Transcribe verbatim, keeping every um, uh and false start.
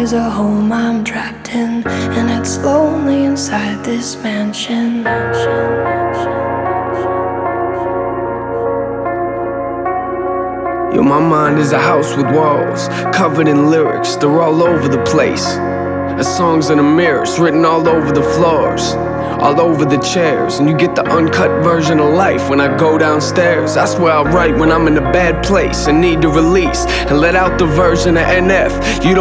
is a home I'm trapped in, and it's lonely inside this mansion. Yo, my mind is a house with walls covered in lyrics, they're all over the place. The songs in the mirrors, written all over the floors, all over the chairs. And you get the uncut version of life when I go downstairs. That's where I write when I'm in a bad place and need to release, and let out the version of N F. You don't